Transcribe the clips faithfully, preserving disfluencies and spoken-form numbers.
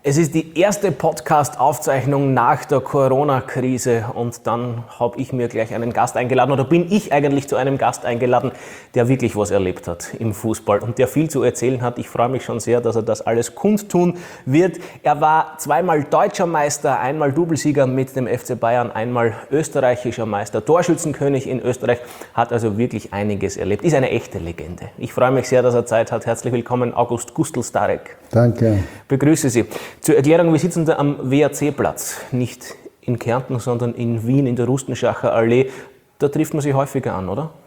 Es ist die erste Podcast-Aufzeichnung nach der Corona-Krise und dann habe ich mir gleich einen Gast eingeladen oder bin ich eigentlich zu einem Gast eingeladen, der wirklich was erlebt hat im Fußball und der viel zu erzählen hat. Ich freue mich schon sehr, dass er das alles kundtun wird. Er war zweimal Deutscher Meister, einmal Doublesieger mit dem F C Bayern, einmal österreichischer Meister, Torschützenkönig in Österreich, hat also wirklich einiges erlebt. Ist eine echte Legende. Ich freue mich sehr, dass er Zeit hat. Herzlich willkommen, August Gustl-Starek. Danke. Begrüße Sie. Zur Erklärung, wir sitzen da am W A C-Platz, nicht in Kärnten, sondern in Wien in der Rustenschacher Allee. Da trifft man sich häufiger an, oder?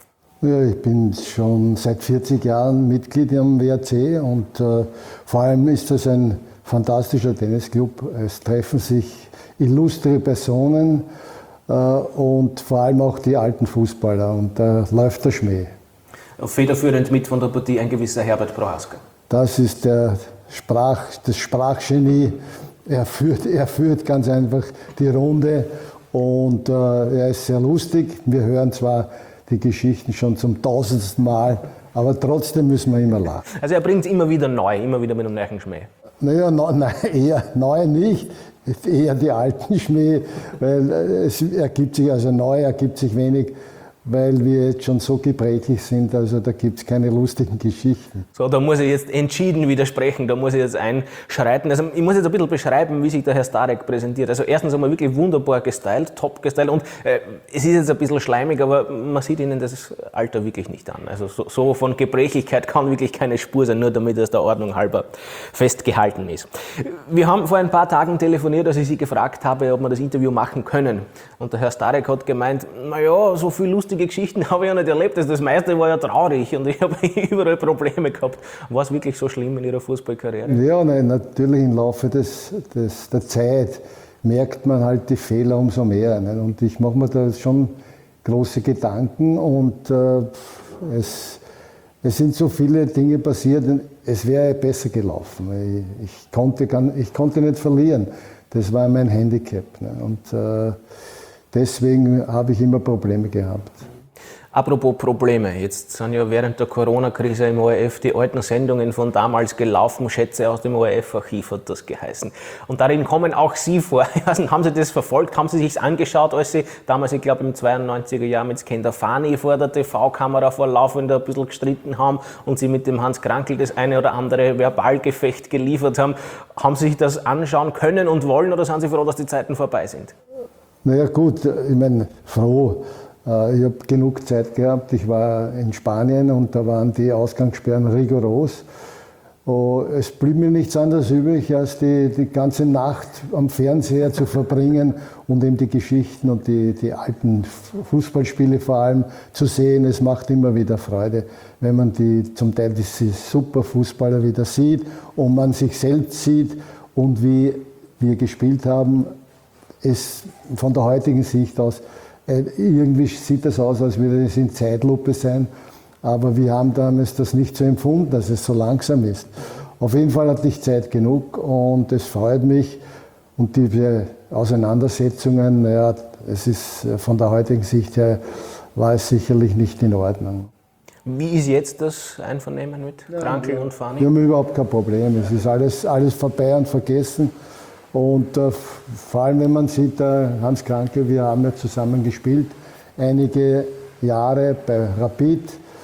Ja, ich bin schon seit vierzig Jahren Mitglied am W A C und äh, vor allem ist das ein fantastischer Tennisclub. Es treffen sich illustre Personen äh, und vor allem auch die alten Fußballer und da äh, läuft der Schmäh. Federführend mit von der Partie ein gewisser Herbert Prohaska. Das ist der Sprach, das Sprachgenie. Er führt, er führt ganz einfach die Runde und äh, er ist sehr lustig. Wir hören zwar die Geschichten schon zum tausendsten Mal, aber trotzdem müssen wir immer lachen. Also er bringt es immer wieder neu, immer wieder mit einem neuen Schmäh. Naja, no, nein, eher neu nicht, eher die alten Schmäh, weil es ergibt sich, also neu ergibt sich wenig, weil wir jetzt schon so gebrechlich sind, also da gibt es keine lustigen Geschichten. So, da muss ich jetzt entschieden widersprechen, da muss ich jetzt einschreiten. Also ich muss jetzt ein bisschen beschreiben, wie sich der Herr Starek präsentiert. Also erstens einmal wirklich wunderbar gestylt, top gestylt und äh, es ist jetzt ein bisschen schleimig, aber man sieht Ihnen das Alter wirklich nicht an. Also so, so von Gebrechlichkeit kann wirklich keine Spur sein, nur damit es der Ordnung halber festgehalten ist. Wir haben vor ein paar Tagen telefoniert, als ich Sie gefragt habe, ob wir das Interview machen können. Und der Herr Starek hat gemeint, naja, so viel lustige Geschichten habe ich ja nicht erlebt. Also das meiste war ja traurig und ich habe überall Probleme gehabt. War es wirklich so schlimm in Ihrer Fußballkarriere? Ja, nein, natürlich im Laufe des, des, der Zeit merkt man halt die Fehler umso mehr. Ne? Und ich mache mir da schon große Gedanken und äh, es, es sind so viele Dinge passiert. Es wäre besser gelaufen. Ich, ich, konnte, ich konnte nicht verlieren. Das war mein Handicap. Ne? Und äh, deswegen habe ich immer Probleme gehabt. Apropos Probleme, jetzt sind ja während der Corona-Krise im O R F die alten Sendungen von damals gelaufen, Schätze aus dem O R F-Archiv hat das geheißen. Und darin kommen auch Sie vor. Also, haben Sie das verfolgt? Haben Sie sich angeschaut, als Sie damals, ich glaube im zweiundneunziger Jahr mit Skender Fani vor der T V-Kamera vor laufend ein bisschen gestritten haben und Sie mit dem Hans Krankl das eine oder andere Verbalgefecht geliefert haben? Haben Sie sich das anschauen können und wollen oder sind Sie froh, dass die Zeiten vorbei sind? Naja gut, ich meine, froh. Ich habe genug Zeit gehabt. Ich war in Spanien und da waren die Ausgangssperren rigoros. Es blieb mir nichts anderes übrig, als die, die ganze Nacht am Fernseher zu verbringen und eben die Geschichten und die, die alten Fußballspiele vor allem zu sehen. Es macht immer wieder Freude, wenn man die, zum Teil diese super Fußballer wieder sieht und man sich selbst sieht und wie wir gespielt haben. Es von der heutigen Sicht aus, irgendwie sieht das aus, als würde es in Zeitlupe sein, aber wir haben damals das nicht so empfunden, dass es so langsam ist. Auf jeden Fall hatte ich Zeit genug und es freut mich und diese Auseinandersetzungen, ja, es ist von der heutigen Sicht her, war es sicherlich nicht in Ordnung. Wie ist jetzt das Einvernehmen mit Krankl und Fani? Wir haben überhaupt kein Problem, es ist alles, alles vorbei und vergessen. Und äh, vor allem, wenn man sieht, äh, Hans Krankl, wir haben ja zusammen gespielt, einige Jahre bei Rapid.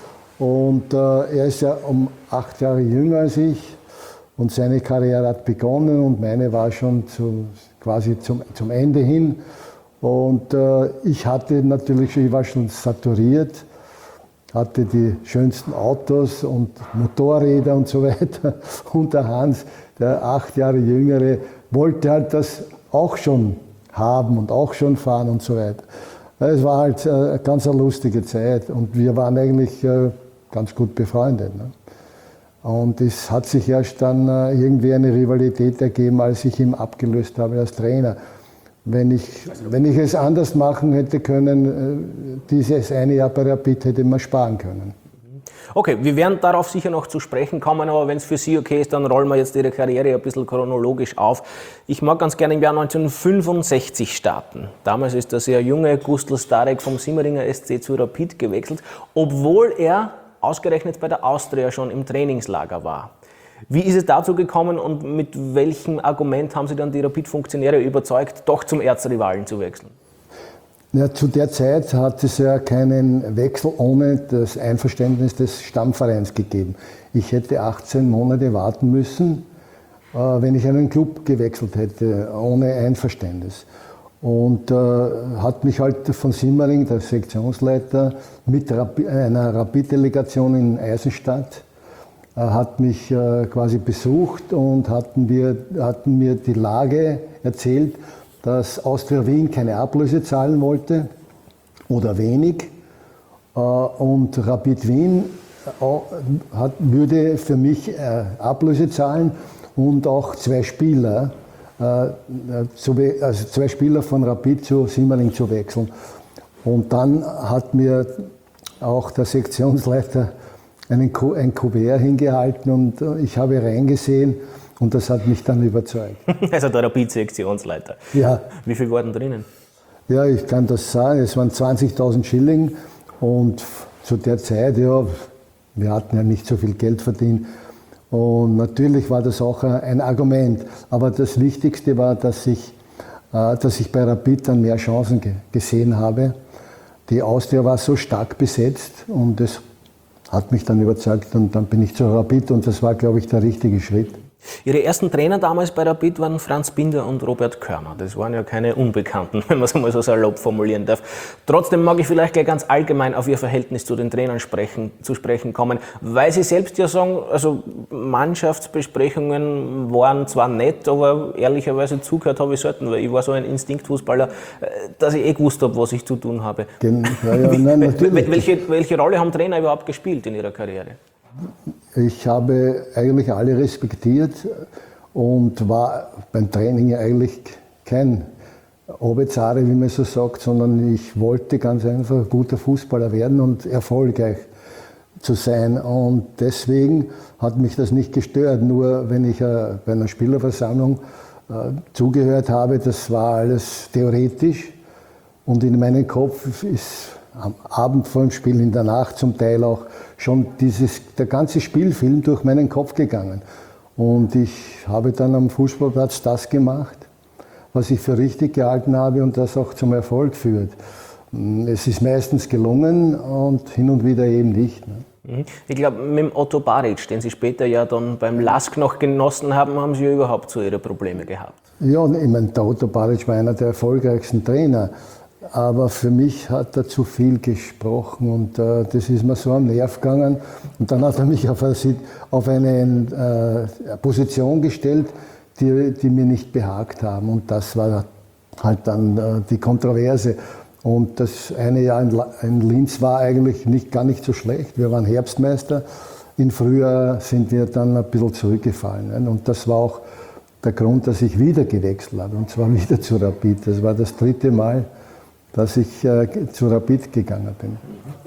Und äh, er ist ja um acht Jahre jünger als ich und seine Karriere hat begonnen und meine war schon zu, quasi zum, zum Ende hin. Und äh, ich hatte natürlich, ich war schon saturiert, hatte die schönsten Autos und Motorräder und so weiter. Und der Hans, der acht Jahre jüngere, wollte halt das auch schon haben und auch schon fahren und so weiter. Es war halt eine ganz lustige Zeit und wir waren eigentlich ganz gut befreundet. Und es hat sich erst dann irgendwie eine Rivalität ergeben, als ich ihn abgelöst habe als Trainer. Wenn ich, wenn ich es anders machen hätte können, dieses eine Jahr bei Rapid hätte man sparen können. Okay, wir werden darauf sicher noch zu sprechen kommen, aber wenn es für Sie okay ist, dann rollen wir jetzt Ihre Karriere ein bisschen chronologisch auf. Ich mag ganz gerne im Jahr neunzehnhundertfünfundsechzig starten. Damals ist der sehr junge Gustl-Starek vom Simmeringer S C zu Rapid gewechselt, obwohl er ausgerechnet bei der Austria schon im Trainingslager war. Wie ist es dazu gekommen und mit welchem Argument haben Sie dann die Rapid-Funktionäre überzeugt, doch zum Erzrivalen zu wechseln? Ja, zu der Zeit hat es ja keinen Wechsel ohne das Einverständnis des Stammvereins gegeben. Ich hätte achtzehn Monate warten müssen, äh, wenn ich einen Club gewechselt hätte, ohne Einverständnis. Und äh, hat mich halt von Simmering, der Sektionsleiter, mit Rapi- einer Rapid-Delegation in Eisenstadt, äh, hat mich äh, quasi besucht und hatten, wir, hatten mir die Lage erzählt, dass Austria Wien keine Ablöse zahlen wollte oder wenig. Äh, und Rapid Wien äh, hat, würde für mich äh, Ablöse zahlen und auch zwei Spieler. Also zwei Spieler von Rapid zu Simmering zu wechseln. Und dann hat mir auch der Sektionsleiter einen, ein Kuvert hingehalten und ich habe reingesehen und das hat mich dann überzeugt. Also der Rapid-Sektionsleiter. Ja. Wie viel waren drinnen? Ja, ich kann das sagen, es waren zwanzigtausend Schilling und zu der Zeit, ja, wir hatten ja nicht so viel Geld verdient. Und natürlich war das auch ein Argument. Aber das Wichtigste war, dass ich, dass ich bei Rapid dann mehr Chancen gesehen habe. Die Austria war so stark besetzt und das hat mich dann überzeugt und dann bin ich zu Rapid und das war, glaube ich, der richtige Schritt. Ihre ersten Trainer damals bei Rapid waren Franz Binder und Robert Körner. Das waren ja keine Unbekannten, wenn man es einmal so salopp formulieren darf. Trotzdem mag ich vielleicht gleich ganz allgemein auf Ihr Verhältnis zu den Trainern sprechen, zu sprechen kommen, weil Sie selbst ja sagen, also Mannschaftsbesprechungen waren zwar nett, aber ehrlicherweise zugehört habe ich selten, weil ich war so ein Instinktfußballer, dass ich eh gewusst habe, was ich zu tun habe. Ja, ja, nein, natürlich. Welche, welche Rolle haben Trainer überhaupt gespielt in Ihrer Karriere? Ich habe eigentlich alle respektiert und war beim Training eigentlich kein Obezare, wie man so sagt, sondern ich wollte ganz einfach ein guter Fußballer werden und erfolgreich zu sein. Und deswegen hat mich das nicht gestört. Nur wenn ich bei einer Spielerversammlung zugehört habe, das war alles theoretisch und in meinem Kopf ist am Abend vor dem Spiel, in der Nacht zum Teil auch, schon dieses, der ganze Spielfilm durch meinen Kopf gegangen. Und ich habe dann am Fußballplatz das gemacht, was ich für richtig gehalten habe und das auch zum Erfolg führt. Es ist meistens gelungen und hin und wieder eben nicht. Ich glaube, mit dem Otto Baric, den Sie später ja dann beim Lask noch genossen haben, haben Sie ja überhaupt so Ihre Probleme gehabt. Ja, ich meine, der Otto Baric war einer der erfolgreichsten Trainer. Aber für mich hat er zu viel gesprochen und äh, das ist mir so am Nerv gegangen. Und dann hat er mich auf eine, auf eine äh, Position gestellt, die, die mir nicht behagt haben. Und das war halt dann äh, die Kontroverse. Und das eine Jahr in, in Linz war eigentlich nicht, gar nicht so schlecht. Wir waren Herbstmeister. Im Frühjahr sind wir dann ein bisschen zurückgefallen. Ne? Und das war auch der Grund, dass ich wieder gewechselt habe. Und zwar wieder zu Rapid. Das war das dritte Mal, dass ich äh, zu Rapid gegangen bin.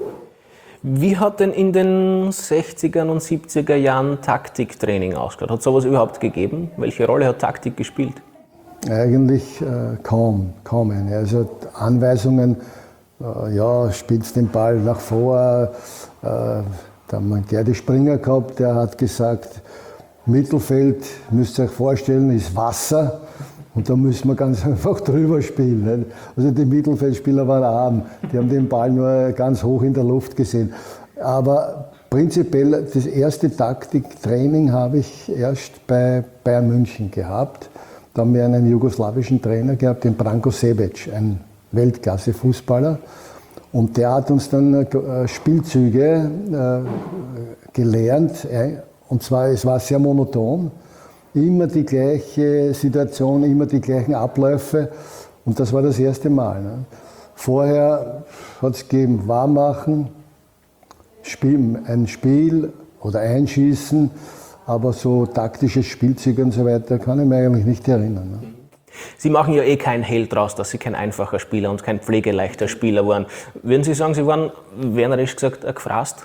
Wie hat denn in den sechziger und siebziger Jahren Taktiktraining ausgeschaut? Hat es sowas überhaupt gegeben? Welche Rolle hat Taktik gespielt? Eigentlich äh, kaum, kaum eine. Also Anweisungen, äh, ja, spielst den Ball nach vor. Äh, da haben wir Gerdi Springer gehabt, der hat gesagt, Mittelfeld, müsst ihr euch vorstellen, ist Wasser. Und da müssen wir ganz einfach drüber spielen. Nicht? Also die Mittelfeldspieler waren arm, die haben den Ball nur ganz hoch in der Luft gesehen. Aber prinzipiell, das erste Taktiktraining habe ich erst bei Bayern München gehabt. Da haben wir einen jugoslawischen Trainer gehabt, den Branko Sebec, ein Weltklasse-Fußballer. Und der hat uns dann Spielzüge äh, gelernt. Und zwar, es war sehr monoton. Immer die gleiche Situation, immer die gleichen Abläufe und das war das erste Mal. Ne? Vorher hat es gegeben, warm machen, Spiel, ein Spiel oder einschießen, aber so taktisches Spielzeug und so weiter kann ich mich eigentlich nicht erinnern. Ne? Sie machen ja eh kein Hehl draus, dass Sie kein einfacher Spieler und kein pflegeleichter Spieler waren. Würden Sie sagen, Sie waren, wernerisch gesagt, ein Gefraßt?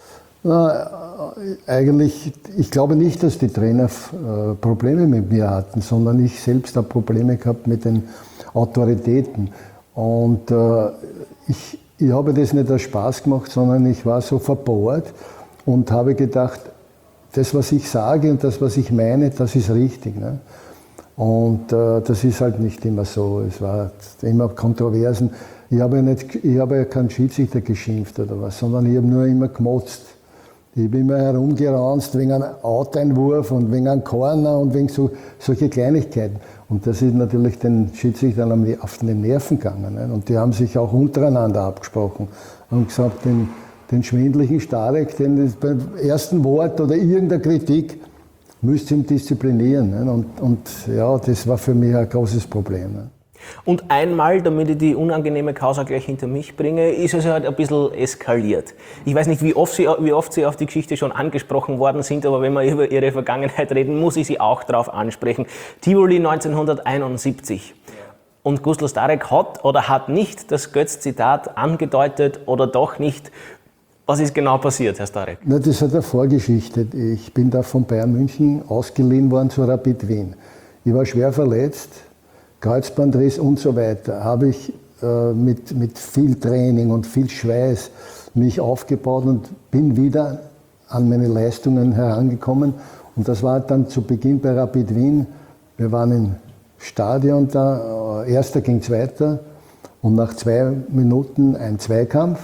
Na, eigentlich, ich glaube nicht, dass die Trainer äh, Probleme mit mir hatten, sondern ich selbst habe Probleme gehabt mit den Autoritäten. Und äh, ich, ich habe das nicht aus Spaß gemacht, sondern ich war so verbohrt und habe gedacht, das, was ich sage und das, was ich meine, das ist richtig. Ne? Und äh, das ist halt nicht immer so. Es war immer Kontroversen. Ich habe ja, nicht, ich habe ja keinen Schiedsrichter geschimpft oder was, sondern ich habe nur immer gemotzt. Ich habe immer herumgeranzt wegen einem Out-Einwurf und wegen einem Corner und wegen so, solche Kleinigkeiten. Und das ist natürlich den Schiedsrichtern auf den Nerven gegangen. Ne? Und die haben sich auch untereinander abgesprochen und gesagt, den, den schwindlichen Starek, den beim ersten Wort oder irgendeiner Kritik müsst ihr ihn disziplinieren. Ne? Und, und ja, das war für mich ein großes Problem. Ne? Und einmal, damit ich die unangenehme Causa gleich hinter mich bringe, ist es halt ein bisschen eskaliert. Ich weiß nicht, wie oft, Sie, wie oft Sie auf die Geschichte schon angesprochen worden sind, aber wenn wir über Ihre Vergangenheit reden, muss ich Sie auch darauf ansprechen. Tivoli neunzehnhunderteinundsiebzig. Und Gustl Starek hat oder hat nicht das Götz-Zitat angedeutet oder doch nicht. Was ist genau passiert, Herr Starek? Na, das hat eine Vorgeschichte. Ich bin da von Bayern München ausgeliehen worden zu Rapid Wien. Ich war schwer verletzt. Kreuzbandriss und so weiter, habe ich äh, mit, mit viel Training und viel Schweiß mich aufgebaut und bin wieder an meine Leistungen herangekommen. Und das war dann zu Beginn bei Rapid Wien. Wir waren im Stadion da, äh, Erster gegen Zweiter und nach zwei Minuten ein Zweikampf.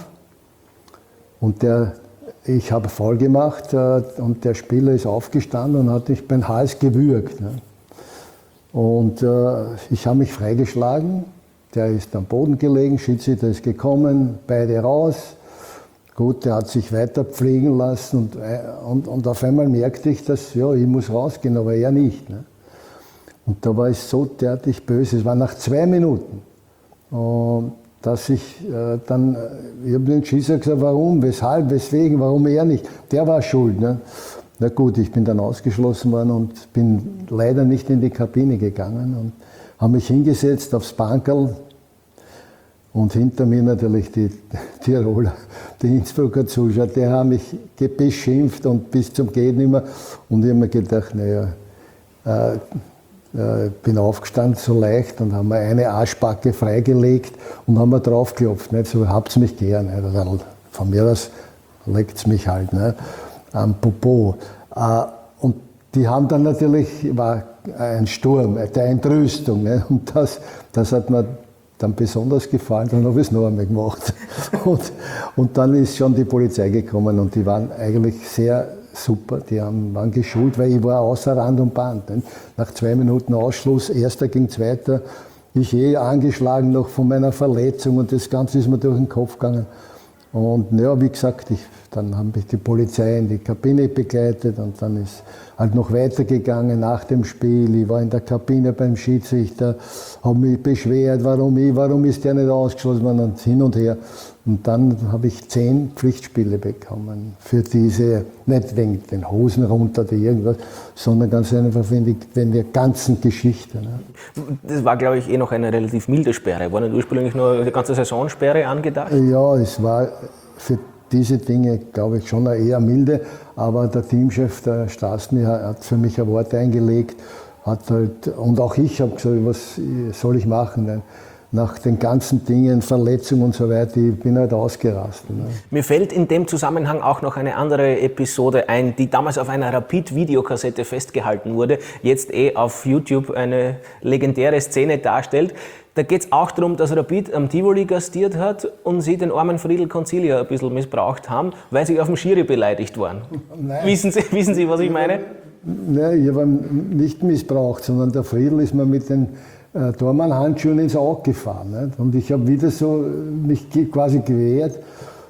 Und der, ich habe Foul gemacht äh, und der Spieler ist aufgestanden und hat mich beim Hals gewürgt. Ne? Und äh, ich habe mich freigeschlagen, der ist am Boden gelegen, Schiedsrichter ist gekommen, beide raus. Gut, der hat sich weiter pflegen lassen und, und, und auf einmal merkte ich, dass ja, ich muss rausgehen, aber er nicht. Ne? Und da war ich so derartig böse, es war nach zwei Minuten, und dass ich äh, dann, ich habe den Schiedsrichter gesagt, warum, weshalb, weswegen, warum er nicht, der war schuld. Ne? Na gut, ich bin dann ausgeschlossen worden und bin leider nicht in die Kabine gegangen und habe mich hingesetzt aufs Bankerl und hinter mir natürlich die Tiroler, die Innsbrucker Zuschauer, die haben mich beschimpft und bis zum Gehtnimmer und ich habe mir gedacht, naja, äh, äh, bin aufgestanden so leicht und haben mir eine Arschbacke freigelegt und haben mir draufgeklopft, nicht? So, habt's mich gern, nicht? Von mir aus leckt's mich halt. Nicht? Am Popo. Und die haben dann natürlich, war ein Sturm, eine Entrüstung. Ne? Und das, das hat mir dann besonders gefallen, dann habe ich es noch einmal gemacht. Und, und dann ist schon die Polizei gekommen und die waren eigentlich sehr super, die haben, waren geschult, weil ich war außer Rand und Band. Ne? Nach zwei Minuten Ausschluss, Erster gegen Zweiter, ich eh angeschlagen noch von meiner Verletzung und das Ganze ist mir durch den Kopf gegangen. Und ja, wie gesagt, ich, dann habe ich die Polizei in die Kabine begleitet und dann ist halt noch weitergegangen nach dem Spiel. Ich war in der Kabine beim Schiedsrichter, habe mich beschwert, warum ich, warum ist der nicht ausgeschlossen worden und hin und her. Und dann habe ich zehn Pflichtspiele bekommen für diese, nicht wegen den Hosen runter oder irgendwas, sondern ganz einfach wegen, wegen der ganzen Geschichte. Ne? Das war, glaube ich, eh noch eine relativ milde Sperre. War nicht ursprünglich nur eine ganze Saisonsperre angedacht? Ja, es war für diese Dinge, glaube ich, schon eher milde, aber der Teamchef, der Straßen, hat für mich ein Wort eingelegt, hat halt, und auch ich habe gesagt, was soll ich machen? Denn nach den ganzen Dingen, Verletzungen und so weiter, ich bin halt ausgerastet. Ne? Mir fällt in dem Zusammenhang auch noch eine andere Episode ein, die damals auf einer Rapid-Videokassette festgehalten wurde, jetzt eh auf YouTube eine legendäre Szene darstellt. Da geht es auch darum, dass Rapid am Tivoli gastiert hat und sie den armen Friedel Concilia ein bisschen missbraucht haben, weil sie auf dem Schiri beleidigt waren. Wissen Sie, wissen Sie, was ich meine? Nein, ich habe ihn nicht missbraucht, sondern der Friedel ist mir mit den äh, Tormann-Handschuhen ins Auge gefahren. Nicht? Und ich habe wieder so mich quasi gewehrt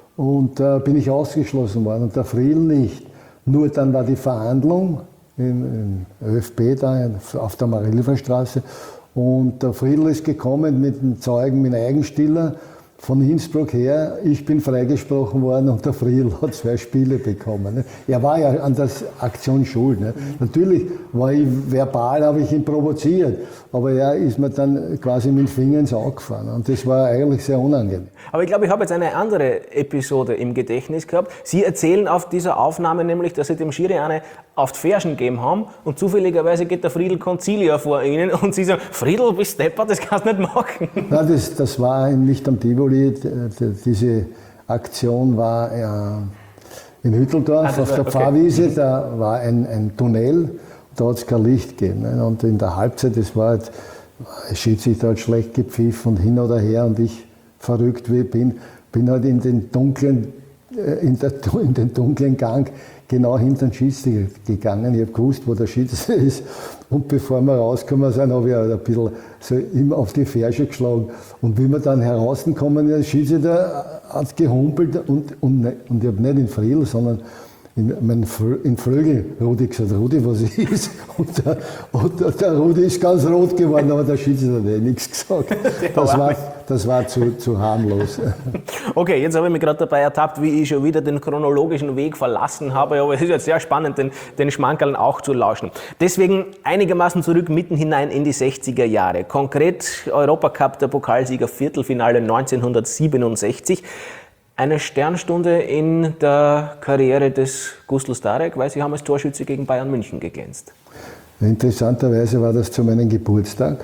und äh, bin ich ausgeschlossen worden und der Friedel nicht. Nur dann war die Verhandlung im, im ÖFB da auf der Marilferstraße. Und der Friedl ist gekommen mit dem Zeugen, mit Eigenstiller von Innsbruck her. Ich bin freigesprochen worden und der Friedl hat zwei Spiele bekommen. Ne? Er war ja an der Aktion schuld. Ne? Mhm. Natürlich war ich verbal, habe ich ihn provoziert, aber er ist mir dann quasi mit dem Finger ins Auge gefahren und das war eigentlich sehr unangenehm. Aber ich glaube, ich habe jetzt eine andere Episode im Gedächtnis gehabt. Sie erzählen auf dieser Aufnahme nämlich, dass Sie dem Schiri eine auf die Fersen gegeben haben und zufälligerweise geht der Friedel Concilia vor Ihnen und Sie sagen, Friedel, bist Stepper, das kannst du nicht machen. Nein, das, das war nicht am Tivoli, diese Aktion war ja In Hütteldorf Ah, auf war, der okay. Pfarrwiese, da war ein, ein Tunnel, da hat es kein Licht gegeben. Ne? Und in der Halbzeit, das war halt, der Schiedsrichter hat schlecht gepfiffen und hin oder her und ich, verrückt wie ich bin, bin halt in den dunklen, äh, in, der, in den dunklen Gang genau hinter den Schiedsrichter gegangen. Ich habe gewusst, wo der Schiedsrichter ist. Und bevor wir rausgekommen sind, habe ich halt ein bisschen so immer auf die Ferse geschlagen. Und wie wir dann herausgekommen sind, der Schiedsrichter hat gehumpelt und, und, und ich habe nicht in Friedl, sondern in, mein, in Flögel Rudi gesagt, Rudi, was ist? Und der, und der, der Rudi ist ganz rot geworden, aber der Schiedsrichter hat eh nichts gesagt. Das war, das war zu, zu harmlos. Okay, jetzt habe ich mich gerade dabei ertappt, wie ich schon wieder den chronologischen Weg verlassen habe, aber es ist jetzt sehr spannend, den, den Schmankerln auch zu lauschen. Deswegen einigermaßen zurück mitten hinein in die sechziger Jahre. Konkret Europacup, der Pokalsieger, Viertelfinale neunzehnhundertsiebenundsechzig. Eine Sternstunde in der Karriere des Gustl Starek, weil Sie haben als Torschütze gegen Bayern München geglänzt. Interessanterweise war das zu meinem Geburtstag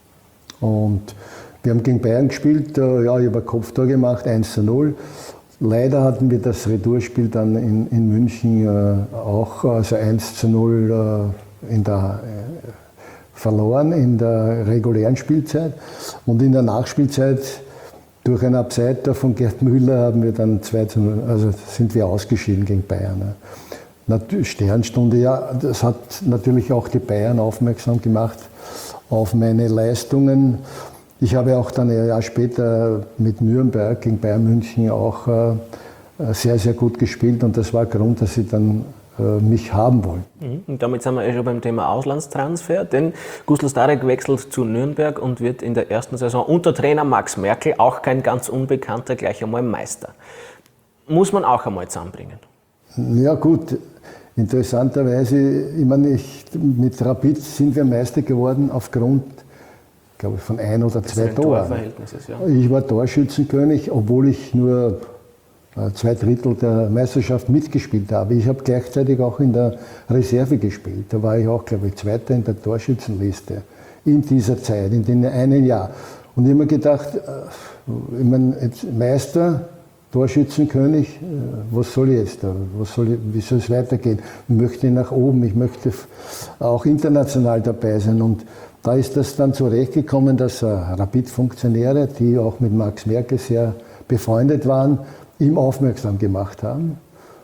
und wir haben gegen Bayern gespielt, ja, ich habe ein Kopftor gemacht, eins zu null. Leider hatten wir das Retourspiel dann in, in München äh, auch, also eins zu null äh, in der, äh, verloren in der regulären Spielzeit und in der Nachspielzeit durch einen Abseiter von Gerd Müller haben wir dann zwei zu null, also sind wir ausgeschieden gegen Bayern. Natürlich, Sternstunde, ja, das hat natürlich auch die Bayern aufmerksam gemacht auf meine Leistungen. Ich habe auch dann ein Jahr später mit Nürnberg gegen Bayern München auch äh, sehr, sehr gut gespielt und das war Grund, dass sie dann äh, mich haben wollten. Und damit sind wir eh schon beim Thema Auslandstransfer, denn Gustl Starek wechselt zu Nürnberg und wird in der ersten Saison unter Trainer Max Merkel, auch kein ganz Unbekannter, gleich einmal Meister. Muss man auch einmal zusammenbringen. Ja gut, interessanterweise, ich meine, ich, mit Rapid sind wir Meister geworden aufgrund, glaube ich, von ein oder zwei Toren. Ja. Ich war Torschützenkönig, obwohl ich nur zwei Drittel der Meisterschaft mitgespielt habe. Ich habe gleichzeitig auch in der Reserve gespielt. Da war ich auch, glaube ich, Zweiter in der Torschützenliste in dieser Zeit, in dem einen Jahr. Und ich habe mir gedacht, ich meine, jetzt Meister, Torschützenkönig, was soll ich jetzt da? Was soll ich, wie soll es weitergehen? Ich möchte nach oben, ich möchte auch international dabei sein. Und da ist das dann zurechtgekommen, dass Rapid-Funktionäre, die auch mit Max Merkel sehr befreundet waren, ihm aufmerksam gemacht haben.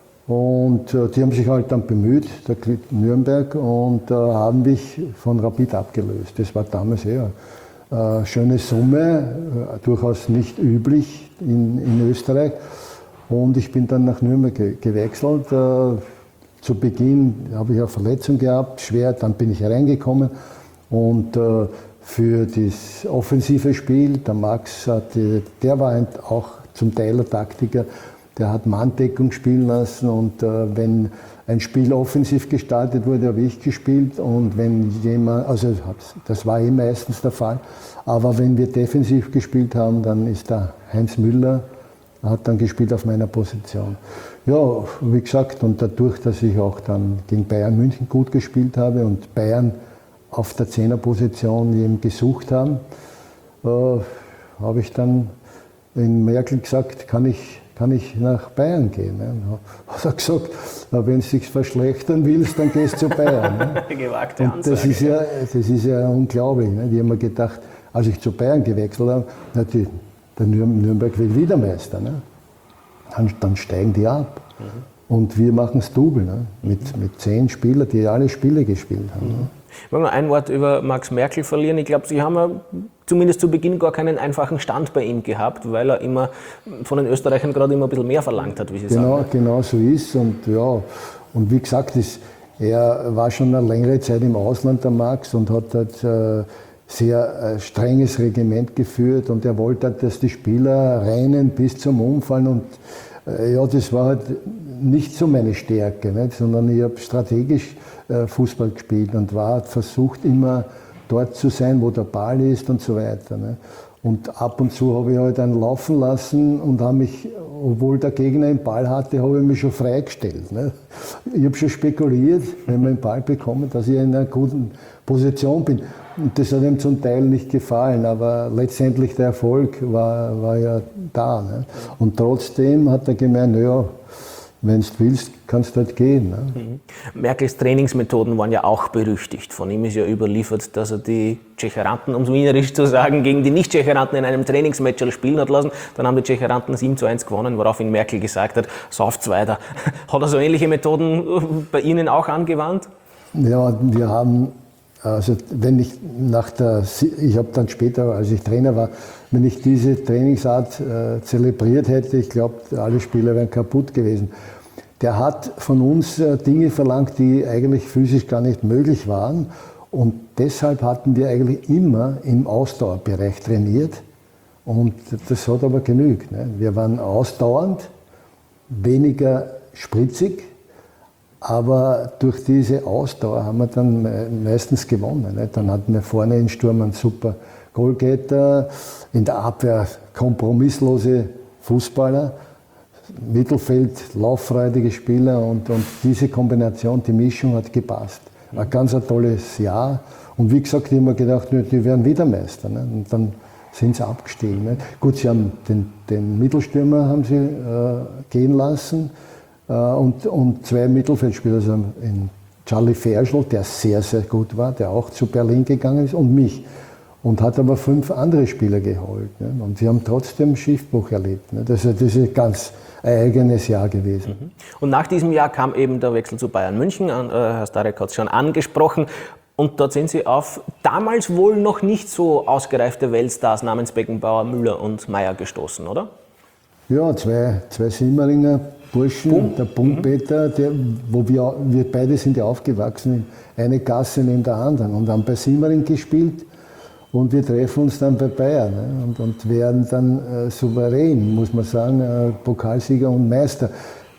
Und äh, die haben sich halt dann bemüht, der Nürnberg, und äh, haben mich von Rapid abgelöst. Das war damals eher eine äh, schöne Summe, äh, durchaus nicht üblich in, in Österreich. Und ich bin dann nach Nürnberg ge gewechselt. Äh, zu Beginn habe ich eine Verletzung gehabt, schwer, dann bin ich hereingekommen. Und äh, für das offensive Spiel, der Max, hatte, der war auch zum Teil der Taktiker, der hat Manndeckung spielen lassen und äh, wenn ein Spiel offensiv gestaltet wurde, habe ich gespielt und wenn jemand, also das war eh meistens der Fall, aber wenn wir defensiv gespielt haben, dann ist der Heinz Müller, hat dann gespielt auf meiner Position. Ja, wie gesagt, und dadurch, dass ich auch dann gegen Bayern München gut gespielt habe und Bayern auf der Zehnerposition eben gesucht haben, äh, habe ich dann in Merkel gesagt, kann ich, kann ich nach Bayern gehen. Ne? Hat er gesagt, wenn du dich verschlechtern willst, dann gehst du zu Bayern. Ne? Gewagte Und Ansage. das ist ja, das ist ja unglaublich. Ne? Die haben mir gedacht, als ich zu Bayern gewechselt habe, na, die, der Nürnberg will wieder Meister. Ne? Dann, dann steigen die ab. Mhm. Und wir machen das Double, ne? mit, mit zehn Spielern, die alle Spiele gespielt haben. Mhm. Ne? Ich will noch ein Wort über Max Merkel verlieren. Ich glaube, Sie haben ja zumindest zu Beginn gar keinen einfachen Stand bei ihm gehabt, weil er immer von den Österreichern gerade immer ein bisschen mehr verlangt hat, wie Sie genau, sagen. Genau so ist. Und, ja, und wie gesagt, das, er war schon eine längere Zeit im Ausland, der Max, und hat halt äh, sehr äh, strenges Regiment geführt. Und er wollte halt, dass die Spieler rennen bis zum Umfallen. Und äh, ja, das war halt nicht so meine Stärke, nicht? Sondern ich habe strategisch äh, Fußball gespielt und war versucht, immer dort zu sein, wo der Ball ist und so weiter. Ne? Und ab und zu habe ich halt dann laufen lassen und habe mich, obwohl der Gegner den Ball hatte, habe ich mich schon freigestellt. Ne? Ich habe schon spekuliert, wenn wir den Ball bekommen, dass ich in einer guten Position bin. Und das hat ihm zum Teil nicht gefallen, aber letztendlich der Erfolg war, war ja da. Ne? Und trotzdem hat er gemeint, naja, wenn du willst, kannst du halt gehen. Ne? Mhm. Merkels Trainingsmethoden waren ja auch berüchtigt. Von ihm ist ja überliefert, dass er die Tschecheranten, um es wienerisch zu sagen, gegen die Nicht-Tschecheranten in einem Trainingsmatch spielen hat lassen. Dann haben die Tschecheranten sieben zu eins gewonnen, woraufhin Merkel gesagt hat, sauft's weiter. Hat er so ähnliche Methoden bei Ihnen auch angewandt? Ja, wir haben, also wenn ich nach der, ich habe dann später, als ich Trainer war, wenn ich diese Trainingsart äh, zelebriert hätte, ich glaube, alle Spieler wären kaputt gewesen. Der hat von uns äh, Dinge verlangt, die eigentlich physisch gar nicht möglich waren. Und deshalb hatten wir eigentlich immer im Ausdauerbereich trainiert. Und das hat aber genügt. Ne? Wir waren ausdauernd, weniger spritzig, aber durch diese Ausdauer haben wir dann meistens gewonnen. Ne? Dann hatten wir vorne im Sturm einen super Goalgetter, in der Abwehr kompromisslose Fußballer, Mittelfeld lauffreudige Spieler und, und diese Kombination, die Mischung hat gepasst. Ein ganz ein tolles Jahr und wie gesagt, ich habe mir gedacht, die werden wieder Meister. Ne? Und dann sind sie abgestiegen. Ne? Gut, sie haben den, den Mittelstürmer haben sie, äh, gehen lassen äh, und, und zwei Mittelfeldspieler, also in Charlie Ferschl, der sehr, sehr gut war, der auch zu Berlin gegangen ist und mich. Und hat aber fünf andere Spieler geholt. Ne? Und wir haben trotzdem Schiffbruch erlebt. Ne? Das, das ist ein ganz eigenes Jahr gewesen. Und nach diesem Jahr kam eben der Wechsel zu Bayern München. Äh, Herr Starek hat es schon angesprochen. Und dort sind Sie auf damals wohl noch nicht so ausgereifte Weltstars namens Beckenbauer, Müller und Meier gestoßen, oder? Ja, zwei, zwei Simmeringer Burschen, Bum. Der Bumpeter, der, wo wir, wir beide sind ja aufgewachsen, eine Gasse neben der anderen und haben bei Simmering gespielt. Und wir treffen uns dann bei Bayern ne? und, und werden dann äh, souverän, muss man sagen, äh, Pokalsieger und Meister.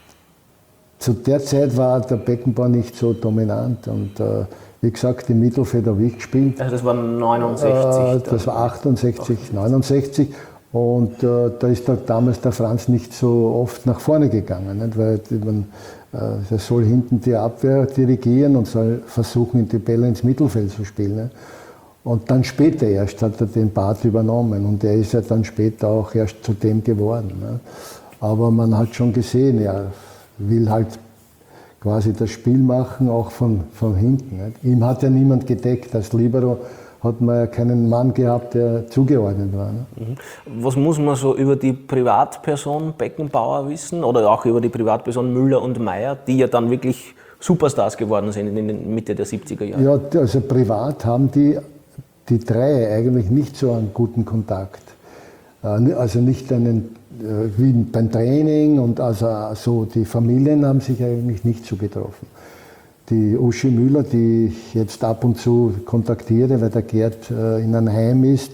Zu der Zeit war der Beckenbauer nicht so dominant und äh, wie gesagt, im Mittelfeld habe ich gespielt. Also das war neunundsechzig? Äh, das war achtundsechzig, neunundsechzig und äh, da ist da damals der Franz nicht so oft nach vorne gegangen, nicht? Weil man, äh, er soll hinten die Abwehr dirigieren und soll versuchen, die Bälle ins Mittelfeld zu spielen. Nicht? Und dann später erst hat er den Part übernommen und er ist ja dann später auch erst zu dem geworden. Ne? Aber man hat schon gesehen, er will halt quasi das Spiel machen, auch von, von hinten. Nicht? Ihm hat ja niemand gedeckt. Als Libero hat man ja keinen Mann gehabt, der zugeordnet war. Ne? Was muss man so über die Privatperson Beckenbauer wissen oder auch über die Privatperson Müller und Meier, die ja dann wirklich Superstars geworden sind in der Mitte der siebziger Jahre? Ja, also privat haben die die drei eigentlich nicht so einen guten Kontakt. Also nicht einen, wie beim Training und also so die Familien haben sich eigentlich nicht so getroffen. Die Uschi Müller, die ich jetzt ab und zu kontaktiere, weil der Gerd in einem Heim ist,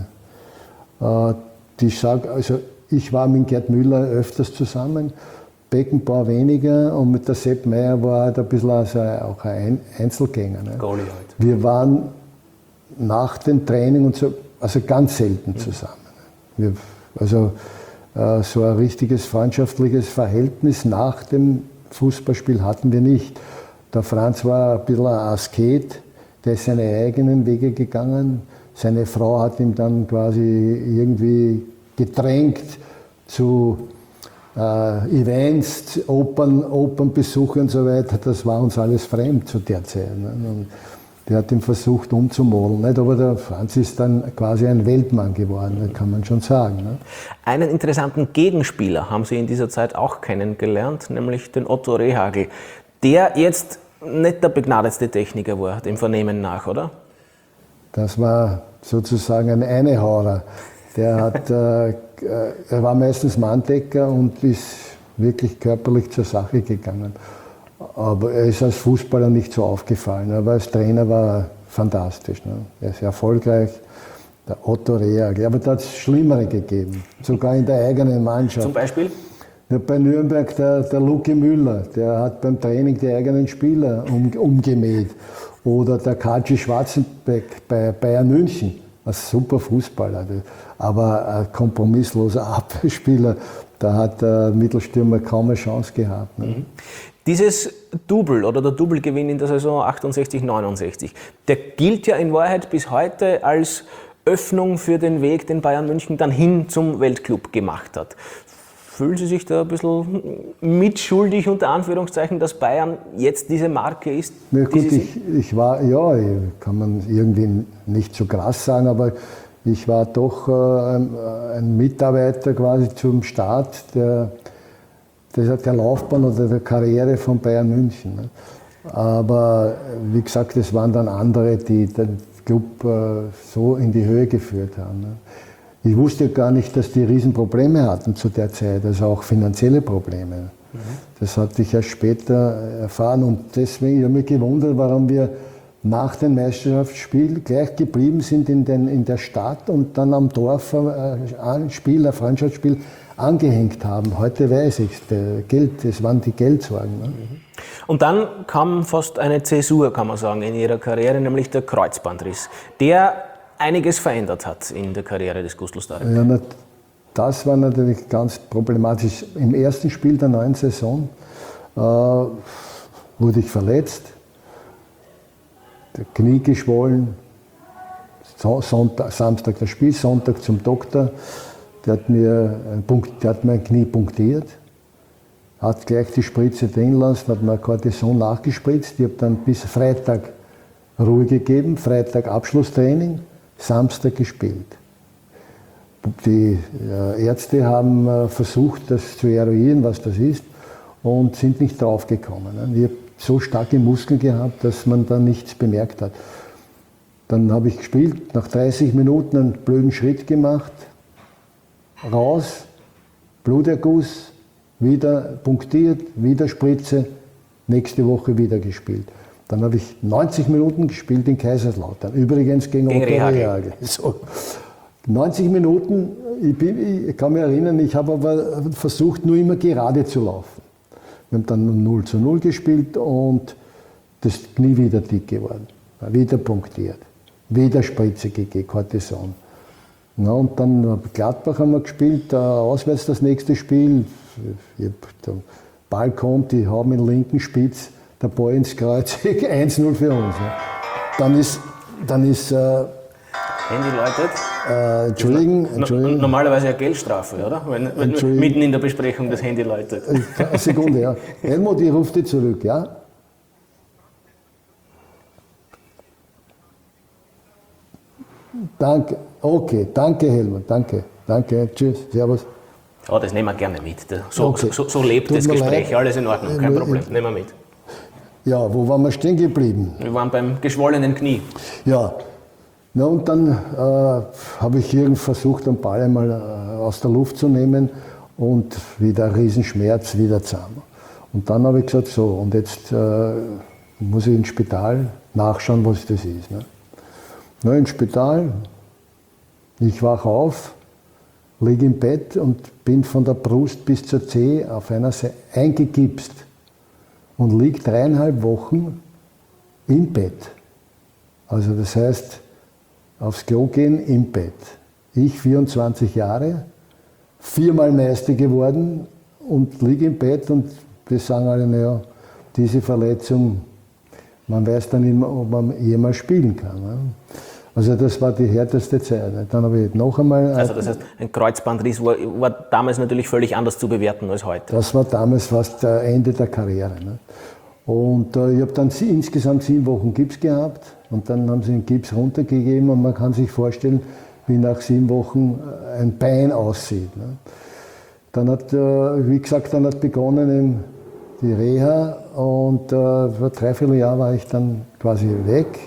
die sagt, also ich war mit Gerd Müller öfters zusammen, Beckenbauer weniger und mit der Sepp Meier war er ein bisschen also auch ein Einzelgänger. Ne? Goalie halt. Wir waren nach dem Training und so, also ganz selten zusammen. Wir, also äh, so ein richtiges freundschaftliches Verhältnis nach dem Fußballspiel hatten wir nicht. Der Franz war ein bisschen ein Asket, der ist seine eigenen Wege gegangen. Seine Frau hat ihn dann quasi irgendwie gedrängt zu äh, Events, Opern, Opernbesuche und so weiter. Das war uns alles fremd zu der Zeit. Ne? Und der hat ihn versucht umzumodeln, nicht? Aber der Franz ist dann quasi ein Weltmann geworden, kann man schon sagen. Ne? Einen interessanten Gegenspieler haben Sie in dieser Zeit auch kennengelernt, nämlich den Otto Rehhagel, der jetzt nicht der begnadetste Techniker war, dem Vernehmen nach, oder? Das war sozusagen ein Einehauer. Der hat, äh, er war meistens Manndecker und ist wirklich körperlich zur Sache gegangen. Aber er ist als Fußballer nicht so aufgefallen, aber als Trainer war er fantastisch. Ne? Er ist erfolgreich, der Otto Rehhagel. Aber da hat es Schlimmere gegeben, sogar in der eigenen Mannschaft. Zum Beispiel? Ja, bei Nürnberg der, der Luki Müller, der hat beim Training die eigenen Spieler um, umgemäht. Oder der Kaci Schwarzenbeck bei Bayern München, ein super Fußballer, aber ein kompromissloser Abwehrspieler. Da hat der Mittelstürmer kaum eine Chance gehabt. Ne? Mhm. Dieses Double oder der Double-Gewinn in der Saison achtundsechzig neunundsechzig, der gilt ja in Wahrheit bis heute als Öffnung für den Weg, den Bayern München dann hin zum Weltclub gemacht hat. Fühlen Sie sich da ein bisschen mitschuldig, unter Anführungszeichen, dass Bayern jetzt diese Marke ist? Na gut, ich, ich war, ja, kann man irgendwie nicht so krass sagen, aber ich war doch äh, ein, ein Mitarbeiter quasi zum Start der, der, der Laufbahn oder der Karriere von Bayern München. Ne? Aber wie gesagt, es waren dann andere, die den Club äh, so in die Höhe geführt haben. Ne? Ich wusste gar nicht, dass die Riesenprobleme hatten zu der Zeit, also auch finanzielle Probleme. Mhm. Das hatte ich erst später erfahren und deswegen habe ich mich gewundert, warum wir nach dem Meisterschaftsspiel gleich geblieben sind in, den, in der Stadt und dann am Dorf ein Spiel, ein Freundschaftsspiel angehängt haben. Heute weiß ich es, Geld, es waren die Geldsorgen. Ne? Und dann kam fast eine Zäsur, kann man sagen, in Ihrer Karriere, nämlich der Kreuzbandriss, der einiges verändert hat in der Karriere des Gustl Starek. Ja, das war natürlich ganz problematisch. Im ersten Spiel der neuen Saison äh, wurde ich verletzt, der Knie geschwollen, Sonntag, Samstag das Spiel, Sonntag zum Doktor, der hat mir ein, Punkt, der hat mein Knie punktiert, hat gleich die Spritze drin lassen, hat mir Cortison nachgespritzt, ich habe dann bis Freitag Ruhe gegeben, Freitag Abschlusstraining, Samstag gespielt. Die Ärzte haben versucht, das zu eruieren, was das ist, und sind nicht draufgekommen. Ich habe so starke Muskeln gehabt, dass man da nichts bemerkt hat. Dann habe ich gespielt, nach dreißig Minuten einen blöden Schritt gemacht, raus, Bluterguss, wieder punktiert, wieder Spritze, nächste Woche wieder gespielt. Dann habe ich neunzig Minuten gespielt in Kaiserslautern, übrigens gegen Otto Rehhagel. So. neunzig Minuten, ich, bin, ich kann mich erinnern, ich habe aber versucht, nur immer gerade zu laufen. Wir haben dann null zu null gespielt und das Knie wieder dick geworden, wieder punktiert, wieder Spritze gegeben, Cortison. Na, und dann Gladbach haben wir gespielt, auswärts das nächste Spiel. Ich hab, der Ball kommt, die haben den linken Spitz, der Ball ins Kreuz, eins null für uns. Ja. Dann ist, dann ist äh, Handy läutet. Äh, Entschuldigen, Entschuldigen. Normalerweise eine Geldstrafe, oder? Wenn, wenn mitten in der Besprechung das Handy läutet. Eine Sekunde, ja. Helmut, ich rufe dich zurück, ja? Danke, okay, danke Helmut, danke, danke, tschüss, servus. Ja, das nehmen wir gerne mit. So, Okay. so, so lebt Tut das mir Gespräch, leid. alles in Ordnung, kein Äh, Problem, nehmen wir mit. Ja, wo waren wir stehen geblieben? Wir waren beim geschwollenen Knie. Ja, na und dann äh, habe ich irgendwie versucht, den Ball einmal äh, aus der Luft zu nehmen und wieder ein Riesenschmerz, wieder zusammen. Und dann habe ich gesagt, so, und jetzt äh, muss ich ins Spital nachschauen, was das ist. Ne? Na, ins Spital, ich wache auf, liege im Bett und bin von der Brust bis zur Zehe auf einer Seite eingegipst und liege dreieinhalb Wochen im Bett. Also das heißt, aufs Klo gehen im Bett. Ich, vierundzwanzig Jahre, viermal Meister geworden und liege im Bett und wir sagen alle, naja, diese Verletzung, man weiß dann immer, ob man jemals spielen kann. Ne? Also das war die härteste Zeit. Dann habe ich noch einmal... Also das heißt, ein Kreuzbandriss war, war damals natürlich völlig anders zu bewerten als heute. Das war damals fast das Ende der Karriere. Ne? Und äh, ich habe dann insgesamt sieben Wochen Gips gehabt und dann haben sie den Gips runtergegeben und man kann sich vorstellen, wie nach sieben Wochen ein Bein aussieht. Ne? Dann hat, äh, wie gesagt, dann hat begonnen die Reha und äh, vor dreiviertel Jahr war ich dann quasi weg.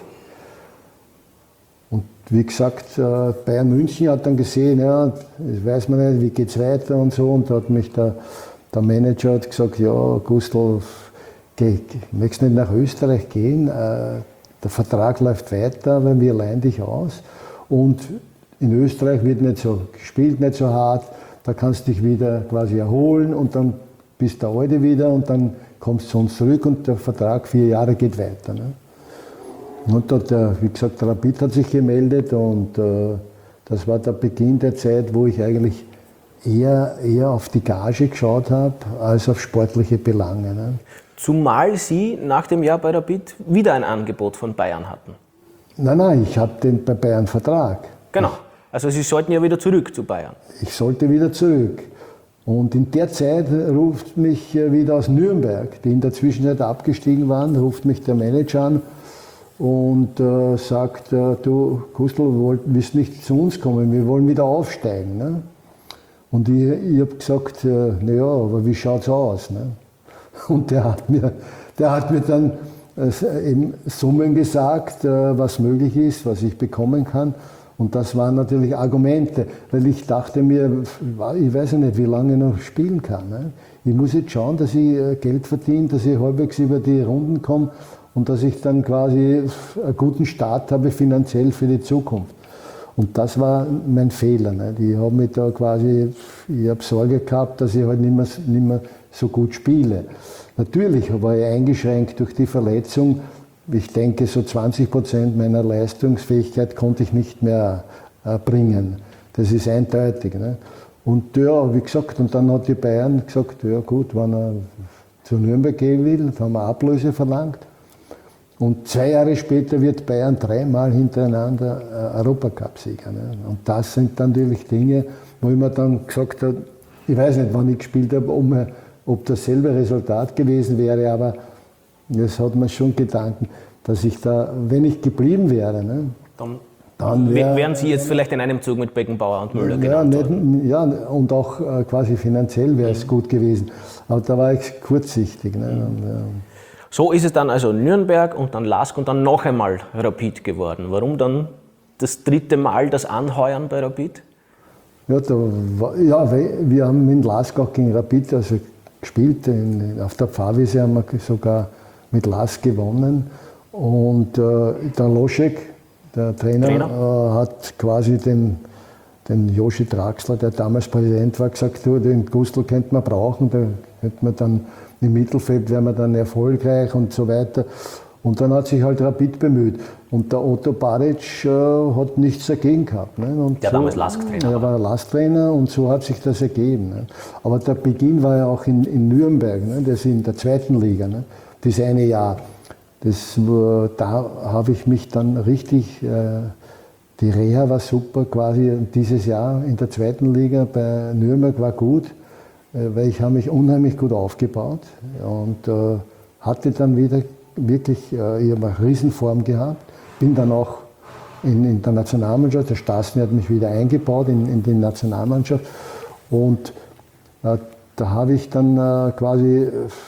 Und wie gesagt, äh, Bayern München hat dann gesehen, ja, das weiß man nicht, wie geht es weiter und so. Und da hat mich der, der Manager hat gesagt, ja, Gustl, geh, möchtest nicht nach Österreich gehen? Äh, der Vertrag läuft weiter, weil wir leihen dich aus. Und in Österreich wird nicht so gespielt, nicht so hart. Da kannst du dich wieder quasi erholen und dann bist du heute wieder und dann kommst du zu uns zurück und der Vertrag vier Jahre geht weiter. Ne? Und dort, wie gesagt, der Rapid hat sich gemeldet und äh, das war der Beginn der Zeit, wo ich eigentlich eher, eher auf die Gage geschaut habe, als auf sportliche Belange. Ne? Zumal Sie nach dem Jahr bei Rapid wieder ein Angebot von Bayern hatten. Nein, nein, ich habe den bei Bayern Vertrag. Genau, also Sie sollten ja wieder zurück zu Bayern. Ich sollte wieder zurück. Und in der Zeit ruft mich wieder aus Nürnberg, die in der Zwischenzeit abgestiegen waren, ruft mich der Manager an und äh, sagt, äh, du Gustl, du willst nicht zu uns kommen, wir wollen wieder aufsteigen. Ne? Und ich, ich habe gesagt, äh, naja, aber wie schaut es aus? Ne? Und der hat mir, der hat mir dann äh, eben Summen gesagt, äh, was möglich ist, was ich bekommen kann. Und das waren natürlich Argumente, weil ich dachte mir, ich weiß ja nicht, wie lange ich noch spielen kann. Ne? Ich muss jetzt schauen, dass ich Geld verdiene, dass ich halbwegs über die Runden komme und dass ich dann quasi einen guten Start habe finanziell für die Zukunft. Und das war mein Fehler. Ne? Ich habe mich da quasi, ich habe Sorge gehabt, dass ich halt nicht mehr, nicht mehr so gut spiele. Natürlich war ich eingeschränkt durch die Verletzung. Ich denke, so zwanzig Prozent meiner Leistungsfähigkeit konnte ich nicht mehr äh, bringen. Das ist eindeutig. Ne? Und ja, wie gesagt, und dann hat die Bayern gesagt, ja gut, wenn er zu Nürnberg gehen will, dann haben wir Ablöse verlangt. Und zwei Jahre später wird Bayern dreimal hintereinander äh, Europacup-Sieger. Ne? Und das sind dann natürlich Dinge, wo ich mir dann gesagt habe, ich weiß nicht, wann ich gespielt habe, ob, mir, ob dasselbe Resultat gewesen wäre, aber das hat mir schon Gedanken, dass ich da, wenn ich geblieben wäre, ne, dann, dann wär, wären Sie jetzt vielleicht in einem Zug mit Beckenbauer und Müller ja, genannt nicht, ja, und auch äh, quasi finanziell wäre es mhm. gut gewesen. Aber da war ich kurzsichtig. Ne, mhm. und, ja. So ist es dann also Nürnberg und dann Lask und dann noch einmal Rapid geworden. Warum dann das dritte Mal das Anheuern bei Rapid? Ja, da war, ja wir haben in Lask auch gegen Rapid also gespielt. In, auf der Pfarrwiese haben wir sogar mit Lask gewonnen. Und äh, der Loschek, der Trainer, Trainer. Äh, hat quasi den, den Joshi Draxler, der damals Präsident war, gesagt, du, den Gustl könnte man brauchen, da könnte man dann im Mittelfeld wäre man dann erfolgreich und so weiter. Und dann hat sich halt Rapid bemüht. Und der Otto Baric äh, hat nichts dagegen gehabt. Ne? Und der so, damals Lask-Trainer. Er war Lask-Trainer und so hat sich das ergeben. Ne? Aber der Beginn war ja auch in, in Nürnberg, ne? Das in der zweiten Liga, ne? Das eine Jahr. Das, da habe ich mich dann richtig, äh, die Reha war super quasi dieses Jahr in der zweiten Liga bei Nürnberg war gut, äh, weil ich habe mich unheimlich gut aufgebaut und äh, hatte dann wieder wirklich, äh, ich habe eine Riesenform gehabt, bin dann auch in, in der Nationalmannschaft, der Stasi hat mich wieder eingebaut in, in die Nationalmannschaft und äh, da habe ich dann äh, quasi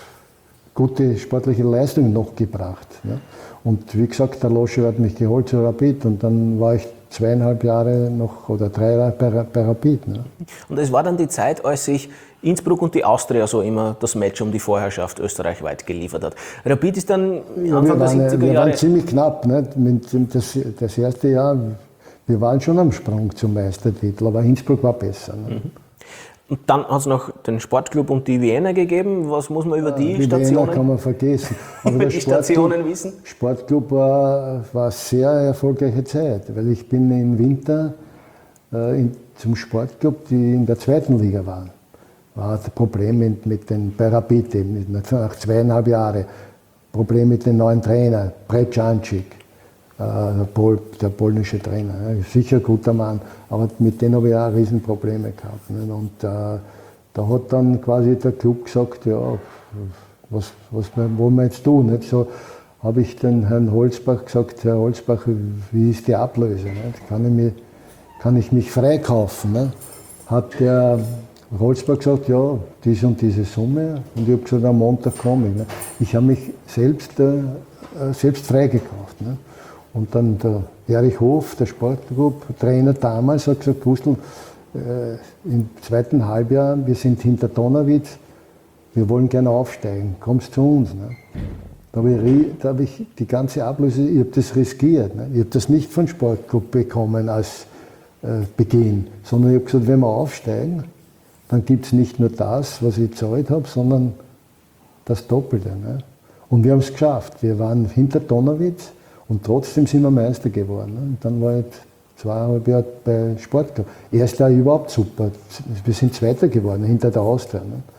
gute sportliche Leistungen noch gebracht. Ne? Und wie gesagt, der Losche hat mich geholt zu Rapid und dann war ich zweieinhalb Jahre noch oder drei Jahre bei, bei Rapid. Ne? Und es war dann die Zeit, als sich Innsbruck und die Austria so immer das Match um die Vorherrschaft österreichweit geliefert hat. Rapid ist dann ja, Anfang wir waren, der siebziger wir Jahre... waren ziemlich knapp. Ne? Das, das erste Jahr, wir waren schon am Sprung zum Meistertitel, aber Innsbruck war besser. Ne? Mhm. Und dann hat es noch den Sportclub und die Vienna gegeben. Was muss man über ja, die, die Stationen? Vienna kann man vergessen. Aber über der die Sportclub, Stationen wissen? Sportclub war, war eine sehr erfolgreiche Zeit, weil ich bin im Winter äh, in, zum Sportclub, die in der zweiten Liga waren. War das Problem mit, mit den, bei Rapid eben, nach zweieinhalb Jahren. Problem mit den neuen Trainern, Prečančík. Der, Pol, der polnische Trainer, sicher ein guter Mann, aber mit denen habe ich auch Riesenprobleme gehabt. Und äh, da hat dann quasi der Club gesagt, ja, was, was wollen wir jetzt tun? Nicht? So habe ich den Herrn Holzbach gesagt, Herr Holzbach, wie ist die Ablöse? Nicht? Kann, ich mich, kann ich mich freikaufen? Nicht? Hat der Holzbach gesagt, ja, diese und diese Summe. Und ich habe gesagt, am Montag komme ich. Nicht? Ich habe mich selbst, äh, selbst freigekauft. Nicht? Und dann der Erich Hof, der Sportclub-Trainer damals, hat gesagt, Gustl, äh, im zweiten Halbjahr, wir sind hinter Donawitz, wir wollen gerne aufsteigen, kommst zu uns. Ne? Da habe ich, da hab ich die ganze Ablöse, ich habe das riskiert. Ne? Ich habe das nicht von Sportclub bekommen als äh, Beginn, sondern ich habe gesagt, wenn wir aufsteigen, dann gibt es nicht nur das, was ich gezahlt habe, sondern das Doppelte. Ne? Und wir haben es geschafft. Wir waren hinter Donawitz. Und trotzdem sind wir Meister geworden. Und dann war ich zweieinhalb Jahre bei Sportclub. Erst Jahr überhaupt super. Wir sind Zweiter geworden, hinter der Austria.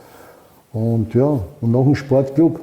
Und ja, und nach dem Sportclub,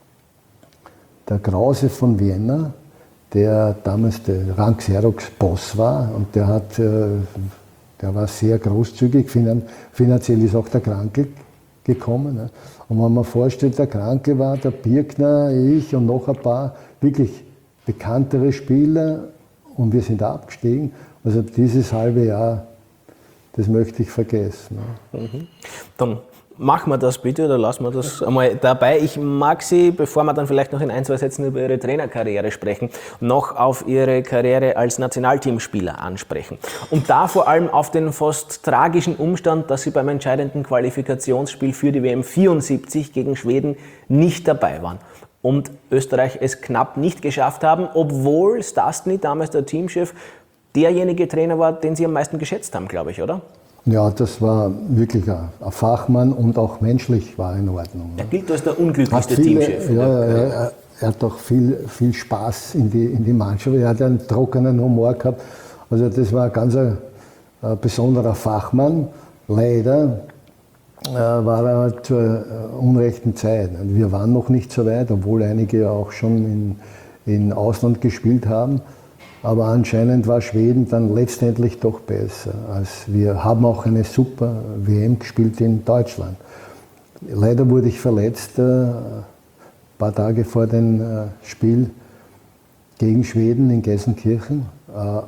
der Krause von Vienna, der damals der Rang Xerox Boss war, und der hat äh, Der war sehr großzügig, finanziell ist auch der Krankl gekommen. Ne? Und wenn man vorstellt, der Krankl war, der Birkner, ich und noch ein paar wirklich bekanntere Spieler und wir sind abgestiegen. Also dieses halbe Jahr, das möchte ich vergessen. Ne? Mhm. Dann machen wir das bitte oder lassen wir das einmal dabei. Ich mag Sie, bevor wir dann vielleicht noch in ein, zwei Sätzen über Ihre Trainerkarriere sprechen, noch auf Ihre Karriere als Nationalteamspieler ansprechen. Und da vor allem auf den fast tragischen Umstand, dass Sie beim entscheidenden Qualifikationsspiel für die W M vierundsiebzig gegen Schweden nicht dabei waren. Und Österreich es knapp nicht geschafft haben, obwohl Stastny, damals der Teamchef, derjenige Trainer war, den Sie am meisten geschätzt haben, glaube ich, oder? Ja, das war wirklich ein, ein Fachmann und auch menschlich war in Ordnung. Er gilt als der unglücklichste viele, Teamchef. Ja, er, er hat auch viel, viel Spaß in die, in die Mannschaft. Er hat einen trockenen Humor gehabt. Also das war ein ganz ein, ein besonderer Fachmann. Leider äh, war er halt zur unrechten Zeit. Wir waren noch nicht so weit, obwohl einige auch schon in, in Ausland gespielt haben. Aber anscheinend war Schweden dann letztendlich doch besser als wir. Haben auch eine super W M gespielt in Deutschland. Leider wurde ich verletzt, äh, ein paar Tage vor dem äh, Spiel gegen Schweden in Gelsenkirchen, äh,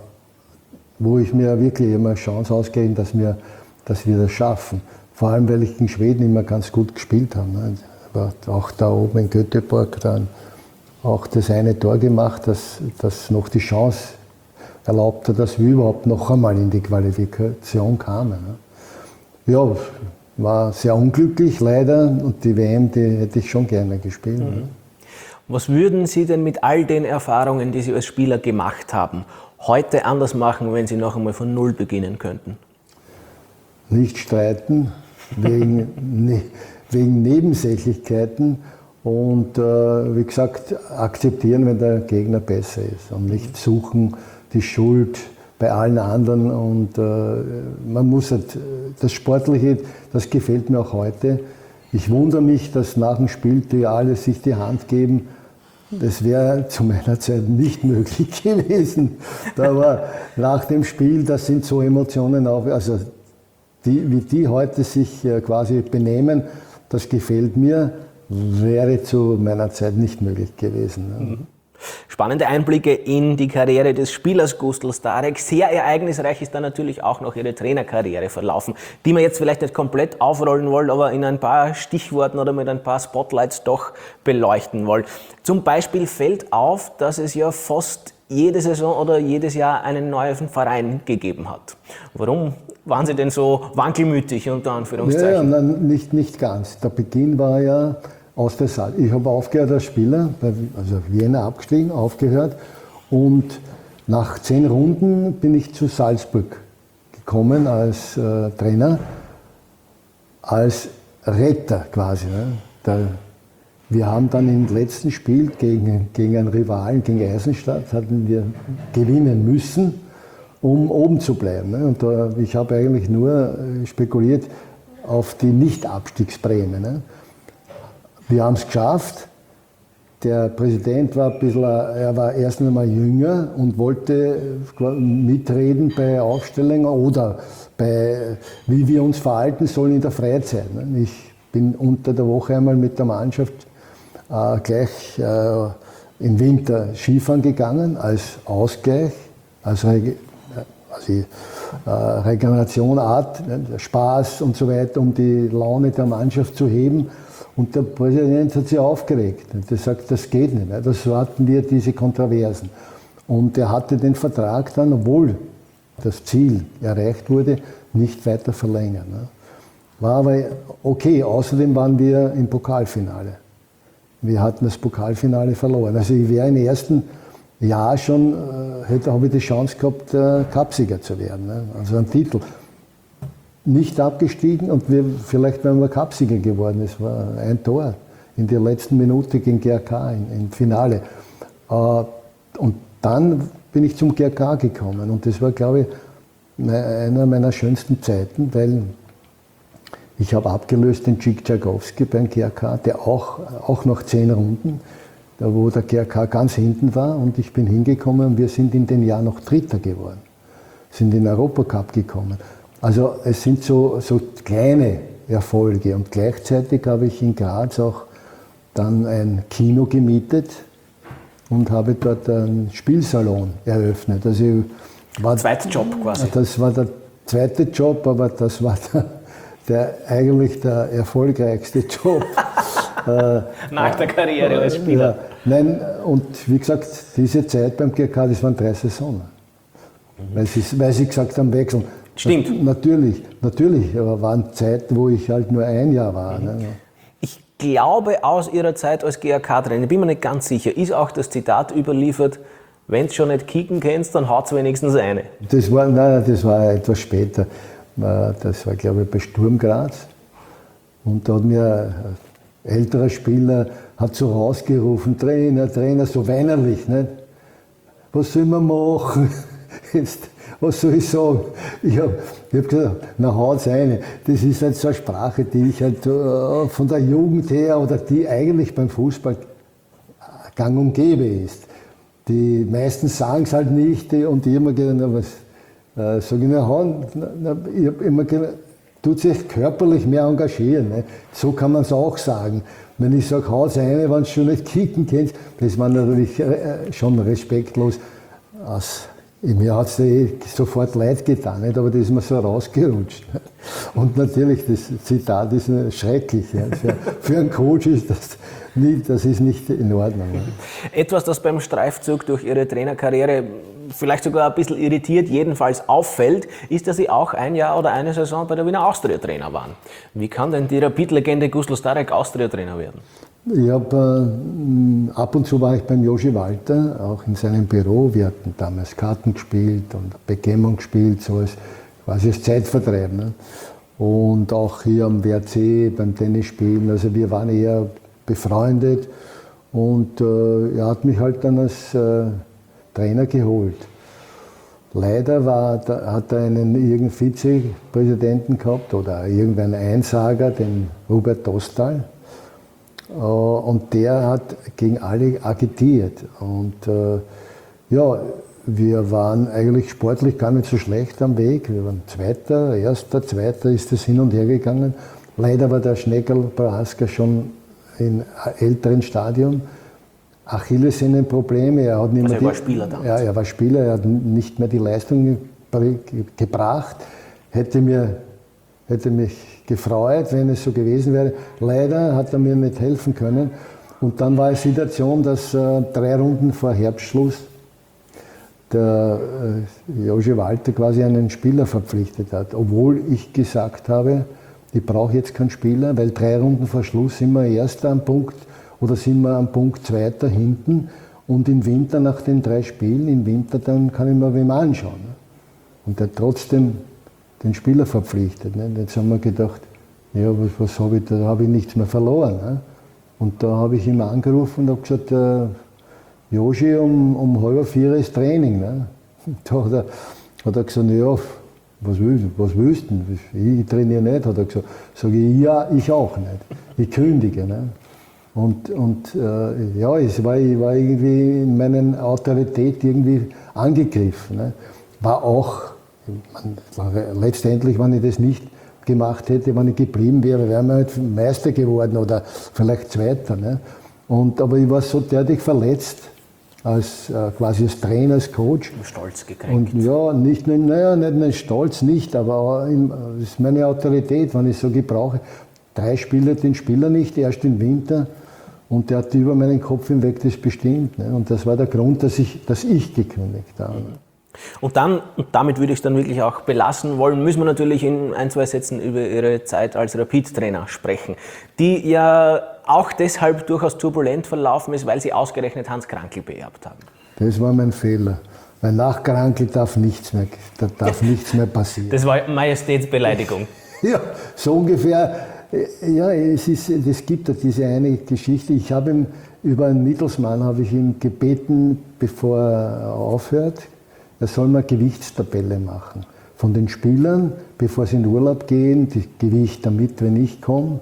wo ich mir wirklich immer eine Chance ausgegeben, dass wir, dass wir das schaffen. Vor allem, weil ich gegen Schweden immer ganz gut gespielt habe. Ne? Aber auch da oben in Göteborg dann auch das eine Tor gemacht, das, das noch die Chance erlaubte, dass wir überhaupt noch einmal in die Qualifikation kamen. Ja, war sehr unglücklich leider und die W M, die hätte ich schon gerne gespielt. Mhm. Was würden Sie denn mit all den Erfahrungen, die Sie als Spieler gemacht haben, heute anders machen, wenn Sie noch einmal von Null beginnen könnten? Nicht streiten, wegen, ne, wegen Nebensächlichkeiten. Und äh, wie gesagt, akzeptieren, wenn der Gegner besser ist und nicht suchen die Schuld bei allen anderen. Und äh, man muss halt, das Sportliche, das gefällt mir auch heute. Ich wundere mich, dass nach dem Spiel die alle sich die Hand geben. Das wäre zu meiner Zeit nicht möglich gewesen. Da war nach dem Spiel, das sind so Emotionen auch, also die, wie die heute sich äh, quasi benehmen, das gefällt mir. Wäre zu meiner Zeit nicht möglich gewesen. Spannende Einblicke in die Karriere des Spielers Gustl Starek. Sehr ereignisreich ist dann natürlich auch noch Ihre Trainerkarriere verlaufen, die wir jetzt vielleicht nicht komplett aufrollen wollen, aber in ein paar Stichworten oder mit ein paar Spotlights doch beleuchten wollen. Zum Beispiel fällt auf, dass es ja fast jede Saison oder jedes Jahr einen neuen Verein gegeben hat. Warum waren Sie denn so wankelmütig, unter Anführungszeichen? Ja, nein, nicht, nicht ganz. Der Beginn war ja aus der Saal. Ich habe aufgehört als Spieler, also Wiener abgestiegen, aufgehört und nach zehn Runden bin ich zu Salzburg gekommen als äh, Trainer, als Retter quasi. Ne? Der, wir haben dann im letzten Spiel gegen, gegen einen Rivalen, gegen Eisenstadt, hatten wir gewinnen müssen, um oben zu bleiben. Ne? Und da, ich habe eigentlich nur spekuliert auf die Nicht-Abstiegsprämie. Ne? Wir haben es geschafft. Der Präsident war ein bisschen, er war erst einmal jünger und wollte mitreden bei Aufstellungen oder bei, wie wir uns verhalten sollen in der Freizeit. Ich bin unter der Woche einmal mit der Mannschaft äh, gleich äh, im Winter Skifahren gegangen, als Ausgleich, als Reg also, äh, Regeneration, Art, Spaß und so weiter, um die Laune der Mannschaft zu heben. Und der Präsident hat sich aufgeregt und er sagt, das geht nicht. Das hatten wir, diese Kontroversen. Und er hatte den Vertrag dann, obwohl das Ziel erreicht wurde, nicht weiter verlängern. War aber okay. Außerdem waren wir im Pokalfinale. Wir hatten das Pokalfinale verloren. Also ich wäre im ersten Jahr schon, hätte, habe ich die Chance gehabt, Cupsieger zu werden. Also einen Titel. Nicht abgestiegen und wir, vielleicht wären wir Cupsieger geworden. Es war ein Tor in der letzten Minute gegen G R K im, im Finale. Und dann bin ich zum G R K gekommen und das war, glaube ich, einer meiner schönsten Zeiten, weil ich habe abgelöst den Cik Czajkowski beim G R K, der auch, auch noch zehn Runden, da wo der G R K ganz hinten war und ich bin hingekommen und wir sind in dem Jahr noch Dritter geworden, sind in den Europacup gekommen. Also es sind so, so kleine Erfolge und gleichzeitig habe ich in Graz auch dann ein Kino gemietet und habe dort einen Spielsalon eröffnet. Also ich war, Zweiter Job quasi. Das war der zweite Job, aber das war der, der eigentlich der erfolgreichste Job. Nach der Karriere als Spieler. Ja, nein, und wie gesagt, diese Zeit beim G K, das waren drei Saisonen. Mhm. Weil, sie, weil sie gesagt haben, wechseln. Stimmt. Na, natürlich, natürlich, aber waren Zeiten, wo ich halt nur ein Jahr war. Mhm. Ne? Ich glaube, aus Ihrer Zeit als G A K-Trainer, bin mir nicht ganz sicher, ist auch das Zitat überliefert, wenn du schon nicht kicken kannst, dann haut's wenigstens eine. Das war, nein, das war etwas später. Das war, glaube ich, bei Sturm Graz. Und da hat mir ein älterer Spieler hat so rausgerufen, Trainer, Trainer, so weinerlich, nicht? Was soll man machen? Jetzt, was soll ich sagen? Ich habe hab gesagt, na haut's eine. Das ist halt so eine Sprache, die ich halt äh, von der Jugend her oder die eigentlich beim Fußball gang und gäbe ist. Die meisten sagen es halt nicht und ich immer gedacht, na was, äh, sag ich, na, na, na ich habe immer gedacht, tut sich körperlich mehr engagieren. Ne? So kann man es auch sagen. Wenn ich sage, haut's eine, wenn du schon nicht kicken kannst, das war natürlich äh, schon respektlos. Aus, mir hat es eh sofort leid getan, nicht? Aber das ist mir so rausgerutscht. Und natürlich, das Zitat ist schrecklich. Ja. Für, für einen Coach ist das, nicht, das ist nicht in Ordnung. Ja. Etwas, das beim Streifzug durch Ihre Trainerkarriere vielleicht sogar ein bisschen irritiert, jedenfalls auffällt, ist, dass Sie auch ein Jahr oder eine Saison bei der Wiener Austria Trainer waren. Wie kann denn die Rapid-Legende Gustl Starek Austria Trainer werden? Ich habe, äh, ab und zu war ich beim Joži Walter, auch in seinem Büro. Wir hatten damals Karten gespielt und Backgammon gespielt, so als, quasi als Zeitvertreib. Ne? Und auch hier am W R C beim Tennisspielen. Also wir waren eher befreundet und äh, er hat mich halt dann als äh, Trainer geholt. Leider war, da hat er einen irgendeinen Vizepräsidenten gehabt oder irgendeinen Einsager, den Robert Dostal. Und der hat gegen alle agitiert. Und äh, ja, wir waren eigentlich sportlich gar nicht so schlecht am Weg. Wir waren Zweiter, Erster, Zweiter ist es hin und her gegangen. Leider war der Schneckerl Prohaska schon in älteren Stadium. Achillessehnenprobleme. Er hat nicht also mehr er war die, Spieler damals. Ja, er war Spieler, er hat nicht mehr die Leistung gebracht. Hätte mir hätte mich gefreut, wenn es so gewesen wäre. Leider hat er mir nicht helfen können. Und dann war die Situation, dass äh, drei Runden vor Herbstschluss der äh, Joži Walter quasi einen Spieler verpflichtet hat. Obwohl ich gesagt habe, ich brauche jetzt keinen Spieler, weil drei Runden vor Schluss sind wir Erster am Punkt oder sind wir am Punkt Zweiter hinten. Und im Winter, nach den drei Spielen, im Winter, dann kann ich mir wem anschauen. Und er hat trotzdem den Spieler verpflichtet. Ne? Jetzt haben wir gedacht, ja, was, was habe ich da, da habe ich nichts mehr verloren. Ne? Und da habe ich ihn angerufen und habe gesagt, äh, Joži, um, um halb vier ist Training. Ne? Da hat er, hat er gesagt, ja, was willst, was willst du denn? Ich trainiere nicht, hat er gesagt. Sage ich, ja, ich auch nicht. Ich kündige. Ne? Und, und äh, ja, es war, ich war irgendwie in meiner Autorität irgendwie angegriffen. Ne? War auch, man, letztendlich, wenn ich das nicht gemacht hätte, wenn ich geblieben wäre, wären wir halt Meister geworden oder vielleicht Zweiter. Ne? Und, aber ich war so derartig verletzt, als, äh, quasi als Trainer, als Coach. Stolz gekränkt. Und ja, nicht nur, naja, nicht nur Stolz, nicht, aber im, das ist meine Autorität, wenn ich so gebrauche. Drei Spieler den Spieler nicht, erst im Winter. Und der hat über meinen Kopf hinweg das bestimmt. Ne? Und das war der Grund, dass ich, dass ich gekündigt habe. Und dann, und damit würde ich es dann wirklich auch belassen wollen, müssen wir natürlich in ein, zwei Sätzen über Ihre Zeit als Rapid-Trainer sprechen, die ja auch deshalb durchaus turbulent verlaufen ist, weil Sie ausgerechnet Hans Krankl beerbt haben. Das war mein Fehler. Weil nach Krankl darf nichts mehr, da darf nichts mehr passieren. Das war Majestätsbeleidigung. Ja, so ungefähr. Ja, es, ist, es gibt ja diese eine Geschichte. Ich habe ihm über einen Mittelsmann habe ich ihn gebeten, bevor er aufhört, er soll mal Gewichtstabelle machen. Von den Spielern, bevor sie in Urlaub gehen, die Gewicht damit, wenn ich komme,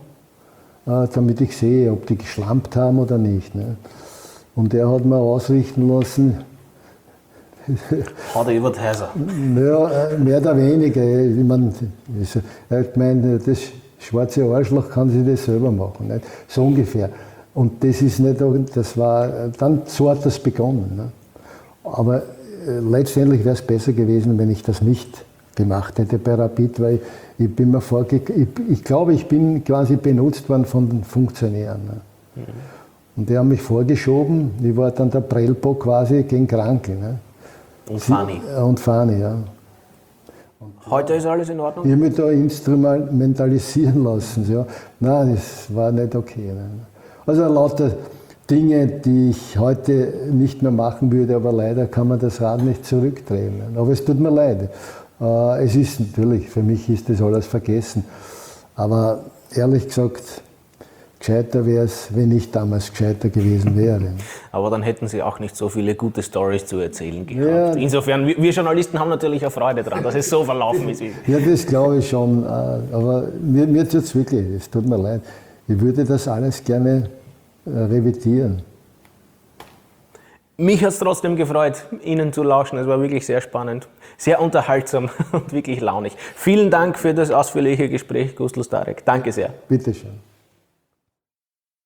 äh, damit ich sehe, ob die geschlampt haben oder nicht. Ne? Und er hat mir ausrichten lassen, Hat er über die Häuser. Ja, mehr oder weniger. Ich meine, er hat gemeint, das schwarze Arschloch kann sich das selber machen. Nicht? So ungefähr. Und das ist nicht, das war, dann so hat das begonnen. Ne? Aber äh, letztendlich wäre es besser gewesen, wenn ich das nicht gemacht hätte bei Rapid, weil ich bin mir vorge ich, ich glaube, ich bin quasi benutzt worden von den Funktionären. Ne? Mhm. Und die haben mich vorgeschoben, ich war dann der Prellbock quasi gegen Kranke. Ne? Und Fani. Und Fani, ja. Und heute ist alles in Ordnung? Ich habe mich da instrumentalisieren lassen. Ja. Nein, das war nicht okay. Ne? Also lauter Dinge, die ich heute nicht mehr machen würde, aber leider kann man das Rad nicht zurückdrehen. Ne? Aber es tut mir leid. Äh, es ist natürlich, für mich ist das alles vergessen. Aber ehrlich gesagt, gescheiter wäre es, wenn ich damals gescheiter gewesen wäre. Aber dann hätten Sie auch nicht so viele gute Storys zu erzählen gehabt. Ja. Insofern, wir Journalisten haben natürlich auch Freude daran, dass es so verlaufen ist. Ja, das glaube ich schon. Aber mir, mir tut es wirklich, es tut mir leid. Ich würde das alles gerne revidieren. Mich hat es trotzdem gefreut, Ihnen zu lauschen. Es war wirklich sehr spannend, sehr unterhaltsam und wirklich launig. Vielen Dank für das ausführliche Gespräch, Gustl Starek. Danke sehr. Bitte schön.